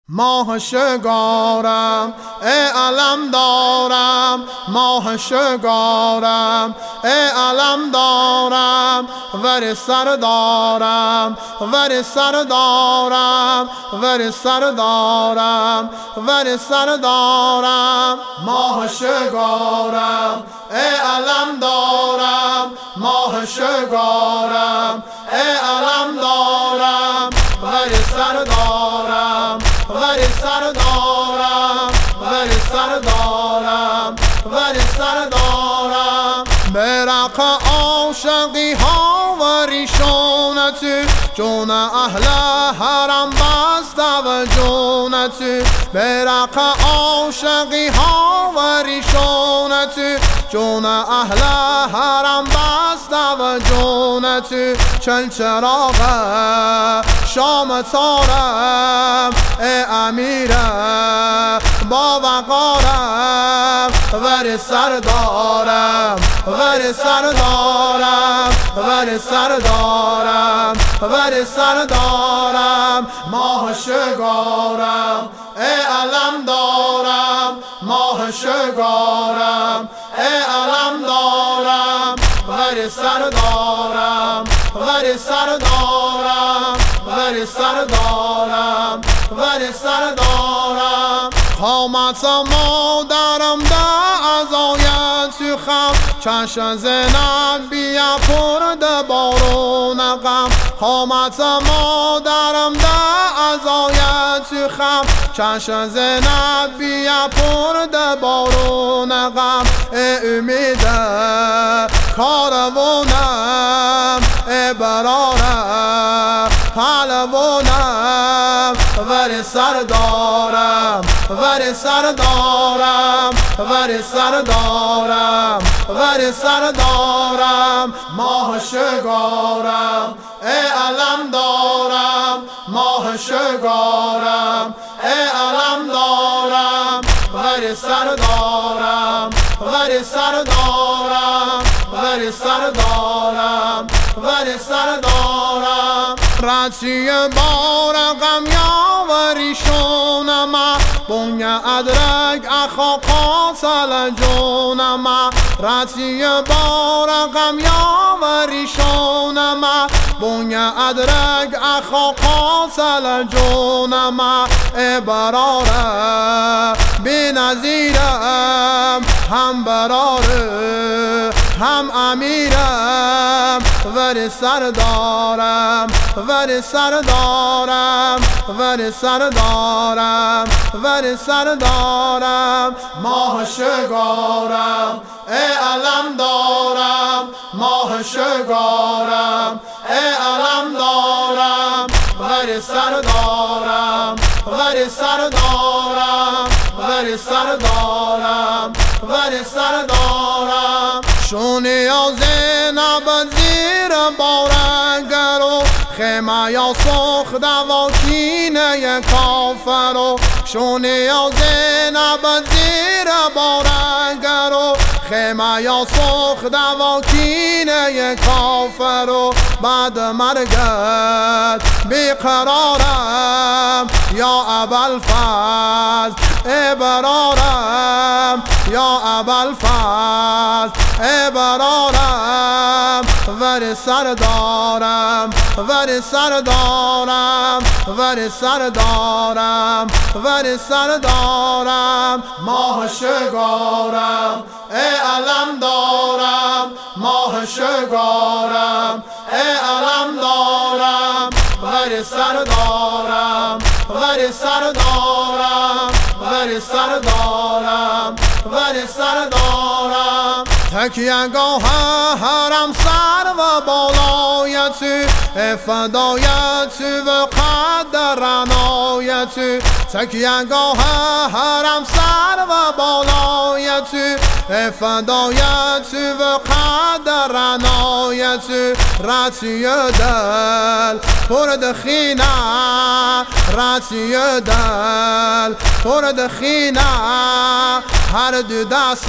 ماه شگارم ای علم دارم، ماه شگارم ای علم دارم، ور سر دارم ور سر دارم ور سر دارم ور سر دارم. ماه شگارم ای علم دارم، ماه شگارم ای علم دارم، ور سر دارم ور سر دارم ور سر دارم ور سر دارم. برق عاشقی ها و ریشونتی جون اهل حرم بسته و جونتی، برق عاشقی ها و ریشونتی جون اهل حرم بسته و جونتی. چل چراغ شام تارم ای امیره با وقارم، ور سر دارم ور سر دارم ور سر دارم ور سر دارم. ماه شگارم ای علم دارم، ماه شگارم ای علم دارم، ور سر دارم ور سر دارم ور سر دارم ور سر دارم. قامت مادرم ده از آید تو خم، چشم زینب بیا پرده بارون غم. قامت مادرم ده از آید تو خم، چشم زینب بیا پرده بارون غم. ای امید کاروانم ای برارم پهلوانم، ور سر دارم ور سر دارم ور سر دارم ور سر دارم. ماه شگارم ای علم دارم، ماه شگارم ای علم دارم، ور سر دارم ور سر دارم ور سر دارم ور سر دارم. رسی بارقم یا وریشونم بونگ ادرک اخا قاتل جونم، رسی بارقم یا وریشونم بونگ ادرک اخا قاتل جونم. ای براره بی نظیرم هم براره هم امیرم، ور سر دارم ور سر دارم ور سر دارم ور سر دارم. ماه شگارم ای علم دارم، ماه شگارم ای علم دارم، ور سر دارم ور سر دارم ور سر دارم ور سر دارم. شونی و زینب زیر بارنگرو خیمه یا سخت و کینه کافرو، شونی و زینب زیر بارنگرو خیمه یا سخت و کینه کافرو. بعد مرگت بیقرارم یا ابوالفضل ای برارم یا ابوالفضل ای برارم، ور سر دارم ور سر دارم ور سر دارم ور سر دارم. ماه شگارم ای علم دارم، ماه شگارم ای علم دارم، ور سر دارم ور سر دارم ور سر دارم ور سر دارم. تکیهگاه حرم سر و بالایتی فدایتی و قدر عنایتی، تکیهگاه حرم سر و بالایتی فدایتی و قدر عنایتی. رتی دل پرد خینه رتی دل پرد خینه، هر دو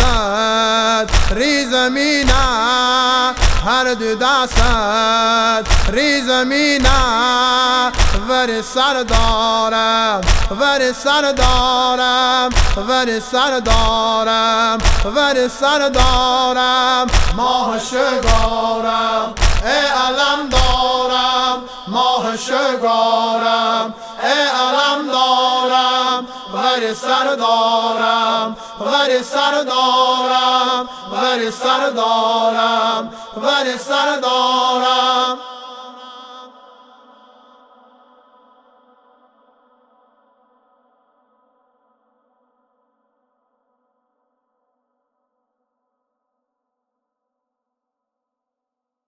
دست ری زمینه هر دو دست ری زمینه، ور سر دارم ولی سر دارم، ولی سر دارم، ولی سر دارم. ماه شگارم ای علم دارم، ماه شگارم ای علم دارم. ولی سر دارم، ولی سر دارم، ولی سر دارم، ولی سر دارم.